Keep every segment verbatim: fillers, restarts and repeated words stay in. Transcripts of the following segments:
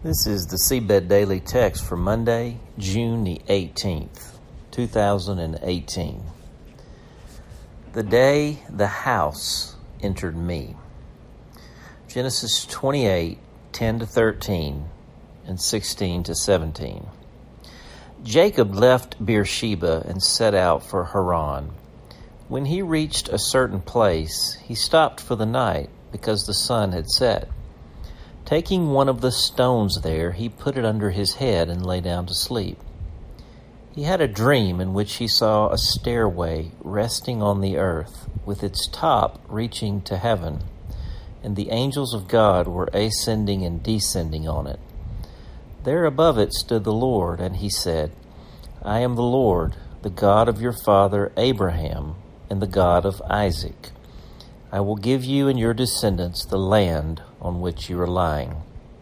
This is the Seedbed Daily Text for Monday, June the eighteenth, two thousand eighteen. The day the house entered me. Genesis twenty-eight, ten to thirteen, and sixteen to seventeen. Jacob left Beersheba and set out for Haran. When he reached a certain place, he stopped for the night because the sun had set. Taking one of the stones there, he put it under his head and lay down to sleep. He had a dream in which he saw a stairway resting on the earth, with its top reaching to heaven, and the angels of God were ascending and descending on it. There above it stood the Lord, and he said, I am the Lord, the God of your father Abraham, and the God of Isaac. I will give you and your descendants the land on which you are lying.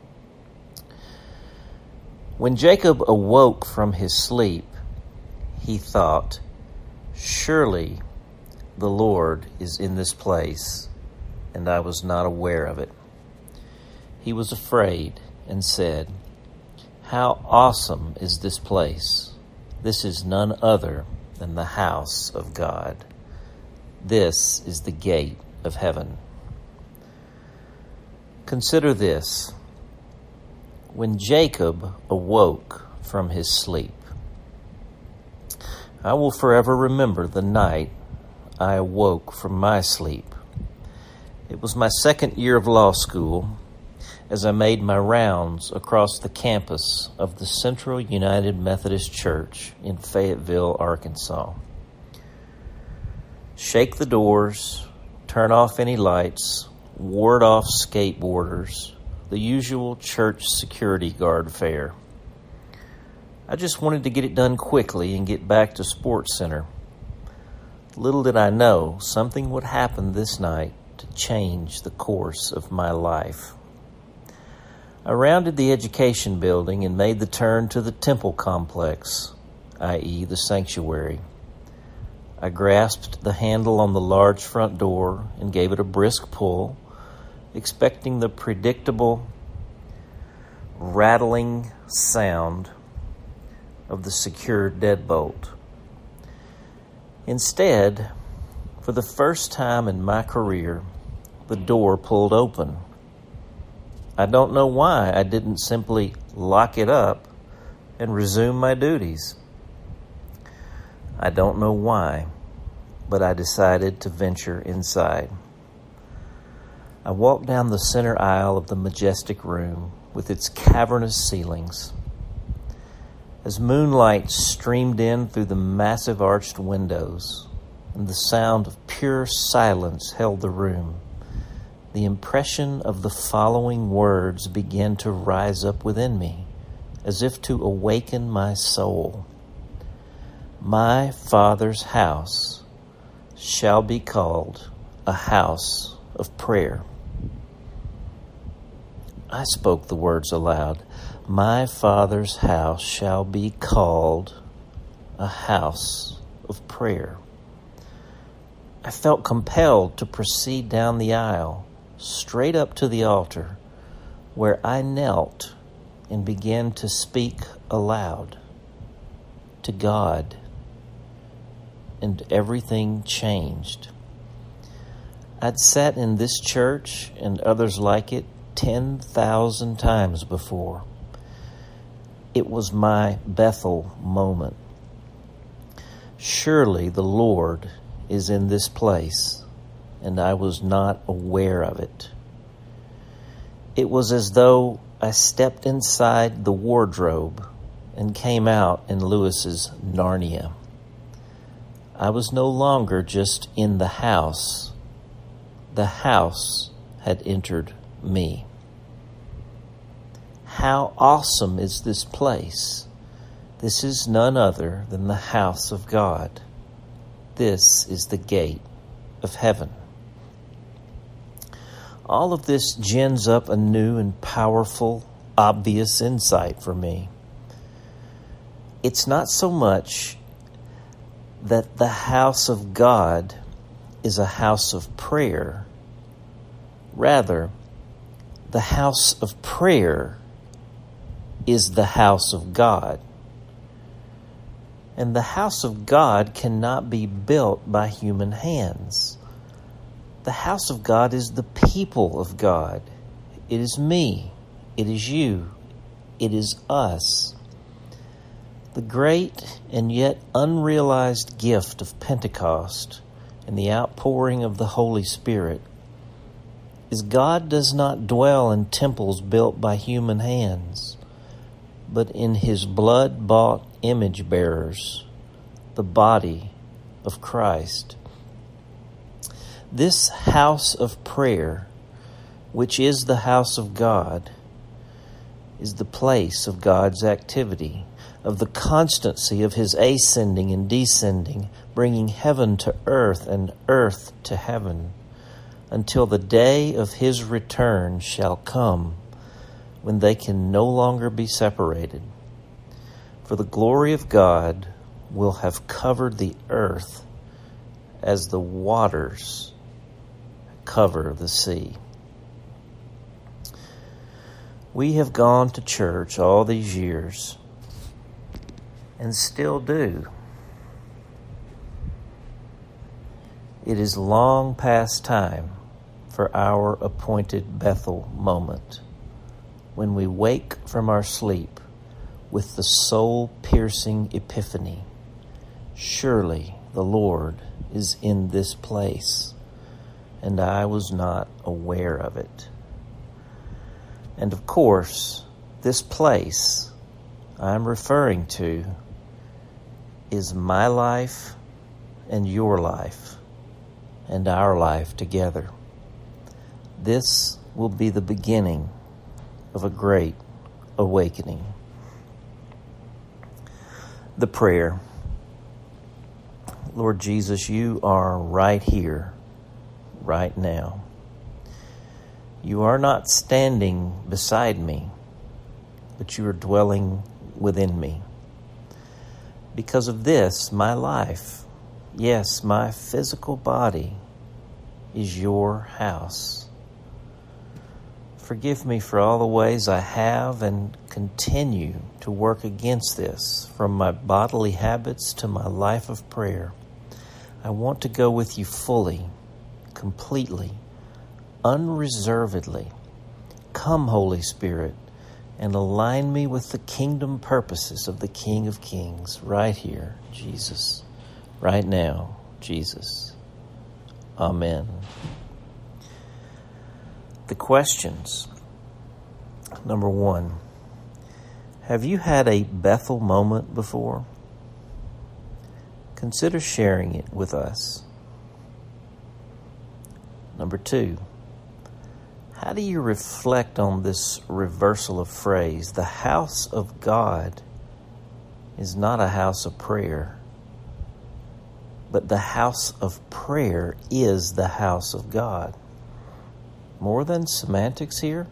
When Jacob awoke from his sleep, he thought, surely the Lord is in this place, and I was not aware of it. He was afraid and said, how awesome is this place! This is none other than the house of God. This is the gate of heaven. Consider this. When Jacob awoke from his sleep, I will forever remember the night I awoke from my sleep. It was my second year of law school as I made my rounds across the campus of the Central United Methodist Church in Fayetteville, Arkansas. Shake the doors, turn off any lights, ward off skateboarders, the usual church security guard fare. I just wanted to get it done quickly and get back to Sports Center. Little did I know something would happen this night to change the course of my life. I rounded the education building and made the turn to the temple complex, that is the sanctuary. I grasped the handle on the large front door and gave it a brisk pull, expecting the predictable rattling sound of the secured deadbolt. Instead, for the first time in my career, the door pulled open. I don't know why I didn't simply lock it up and resume my duties. I don't know why, but I decided to venture inside. I walked down the center aisle of the majestic room with its cavernous ceilings. As moonlight streamed in through the massive arched windows and the sound of pure silence held the room, the impression of the following words began to rise up within me, as if to awaken my soul. My Father's house shall be called a house of prayer. I spoke the words aloud. My Father's house shall be called a house of prayer. I felt compelled to proceed down the aisle, straight up to the altar, where I knelt and began to speak aloud to God, and everything changed. I'd sat in this church and others like it ten thousand times before. It was my Bethel moment. Surely the Lord is in this place, and I was not aware of it. It was as though I stepped inside the wardrobe and came out in Lewis's Narnia. I was no longer just in the house. The house had entered me. How awesome is this place! This is none other than the house of God. This is the gate of heaven. All of this gins up a new and powerful, obvious insight for me. It's not so much that the house of God is a house of prayer. Rather, the house of prayer is the house of God. And the house of God cannot be built by human hands. The house of God is the people of God. It is me. It is you. It is us. The great and yet unrealized gift of Pentecost and the outpouring of the Holy Spirit is God does not dwell in temples built by human hands, but in his blood-bought image bearers, the body of Christ. This house of prayer, which is the house of God, is the place of God's activity, of the constancy of his ascending and descending, bringing heaven to earth and earth to heaven, until the day of his return shall come, when they can no longer be separated. For the glory of God will have covered the earth as the waters cover the sea. We have gone to church all these years and still do. It is long past time for our appointed Bethel moment, when we wake from our sleep with the soul-piercing epiphany. Surely the Lord is in this place, and I was not aware of it. And of course, this place I'm referring to is my life and your life and our life together. This will be the beginning of a great awakening. The prayer. Lord Jesus, you are right here, right now. You are not standing beside me, but you are dwelling within me. Because of this, my life, yes, my physical body, is your house. Forgive me for all the ways I have and continue to work against this, from my bodily habits to my life of prayer. I want to go with you fully, completely, unreservedly. Come, Holy Spirit, and align me with the kingdom purposes of the King of Kings right here, Jesus. Right now, Jesus. Amen. The questions. Number one, have you had a Bethel moment before? Consider sharing it with us. Number two, how do you reflect on this reversal of phrase? The house of God is not a house of prayer, but the house of prayer is the house of God. More than semantics here?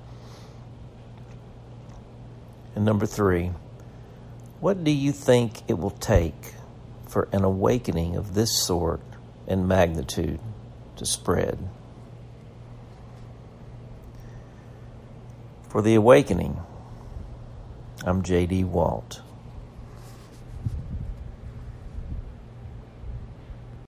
And number three, what do you think it will take for an awakening of this sort and magnitude to spread? For The Awakening, I'm J D Walt.